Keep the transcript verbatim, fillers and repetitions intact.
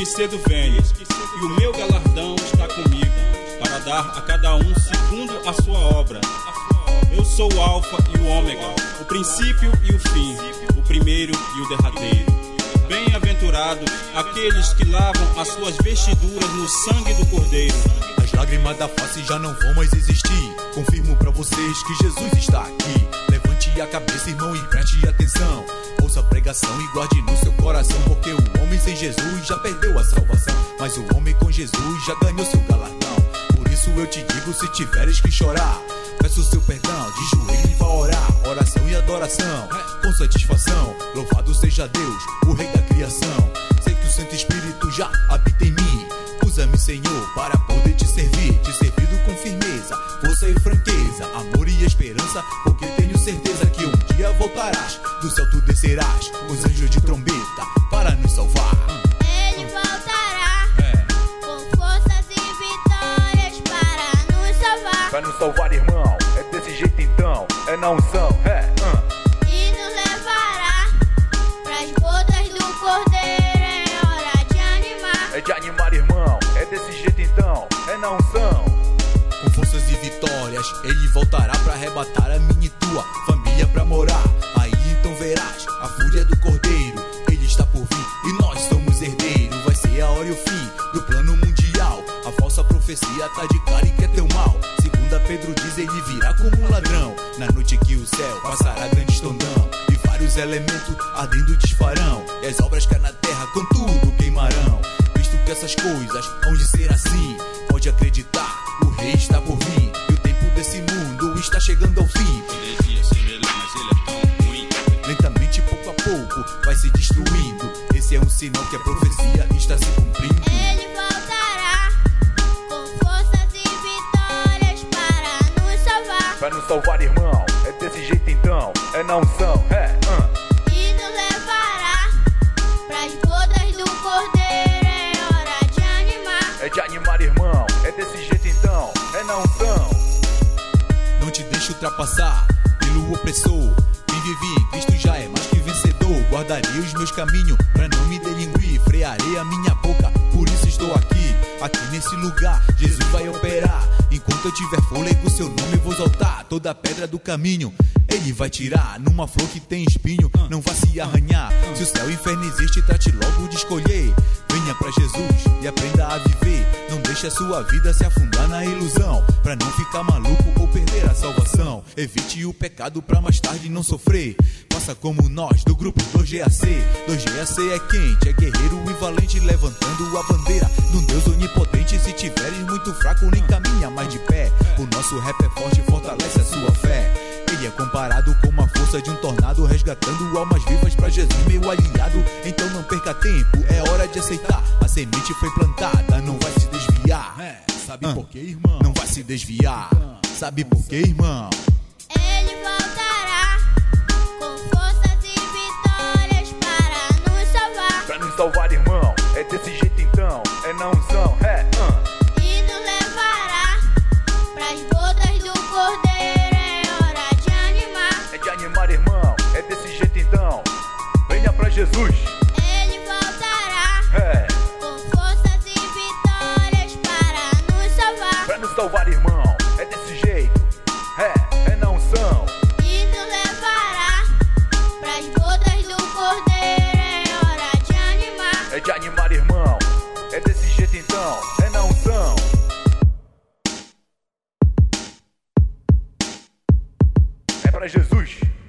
que cedo venho, e o meu galardão está comigo, para dar a cada um segundo a sua obra. Eu sou o Alfa e o Ômega, o princípio e o fim, o primeiro e o derradeiro. Bem-aventurados aqueles que lavam as suas vestiduras no sangue do Cordeiro. As lágrimas da face já não vão mais existir. Confirmo pra vocês que Jesus está aqui. Levante a cabeça, irmão, e preste atenção. Ouça a pregação e guarde no seu coração, porque o homem sem Jesus já perdeu a salvação, mas o homem com Jesus já ganhou seu galardão. Por isso eu te digo, se tiveres que chorar, peço o seu perdão, de joelho e vá orar. Oração e adoração, com satisfação. Louvado seja Deus, o Rei da criação. Sei que o Santo Espírito já habita em mim. Usa-me, Senhor, para poder te servir. Te servido com firmeza, força e franqueza, amor e esperança, porque tenho certeza que um dia voltarás. Do céu tu descerás, os anjos de trombeta, para nos salvar. Ele voltará, é. com forças e vitórias para nos salvar. Para nos salvar, irmão, é desse jeito então, é na unção, é. Uh. E nos levará pras bodas do Cordeiro, é hora de animar. É de animar, irmão, é desse jeito então, é na unção. Com forças e vitórias, ele voltará pra arrebatar a minha e tua família pra morar. Aí então verás a fúria do Cordeiro, ele está por vir e nós somos herdeiros. Vai ser a hora e o fim do plano mundial. A falsa profecia tá de cara e quer teu mal. Segunda Pedro diz, ele virá como um ladrão, na noite que o céu passará grande estondão, e vários elementos ardendo desfarão, e as obras que há na terra com tudo queimarão. Visto que essas coisas hão de ser assim, pode acreditar, o rei está por vir, e o tempo desse mundo está chegando ao fim. Poderia ser melhor, mas ele é tão ruim. Lentamente, pouco a pouco, vai se destruindo. Esse é um sinal que a profecia está se cumprindo. Ele voltará com forças e vitórias para nos salvar. Para nos salvar, irmão, é desse jeito então, é na unção, é. Uh. E nos levará pras bodas do Cordeiro, é hora de animar. É de animar, irmão, é desse jeito então, é na unção. Não te deixe ultrapassar pelo opressor. Quem vive em Cristo já é mais que vencedor. Guardarei os meus caminhos pra não me delinguir. Frearei a minha boca, por isso estou aqui. Aqui nesse lugar, Jesus vai operar. Enquanto eu tiver fôlego, seu nome vou exaltar. Toda pedra do caminho ele vai tirar. Numa flor que tem espinho, não vá se arranhar. Se o céu e o inferno existe, trate logo de escolher. Venha pra Jesus e aprenda a viver. Não deixe a sua vida se afundar na ilusão, pra não ficar maluco ou perder a salvação. Evite o pecado pra mais tarde não sofrer. Faça como nós do grupo dois G A C. dois G A C é quente, é guerreiro e valente, levantando a bandeira de um Deus onipotente. Se tiveres muito fraco, nem caminha mais de pé. O nosso rap é forte e fortalece a sua fé. Ele é comparado com uma força de um tornado, resgatando almas vivas pra Jesus, meu aliado. Então não perca tempo, é hora de aceitar. A semente foi plantada, não vai se desviar. É, sabe ah, por quê, irmão? Não vai se desviar. Sabe por quê, irmão? Ele voltará com forças e vitórias para nos salvar. Pra nos salvar, irmão, é desse jeito então, é na unção, é. Uh. E nos levará pras bodas do Cordeiro, é hora de animar. É de animar, irmão, é desse jeito então, venha pra Jesus. Ele voltará É. com forças e vitórias para nos salvar. Pra nos salvar, irmão, é desse jeito, é, é na unção. E nos levará pras bodas do Cordeiro, é hora de animar. É de animar, irmão, é desse jeito então, é na unção. É pra Jesus.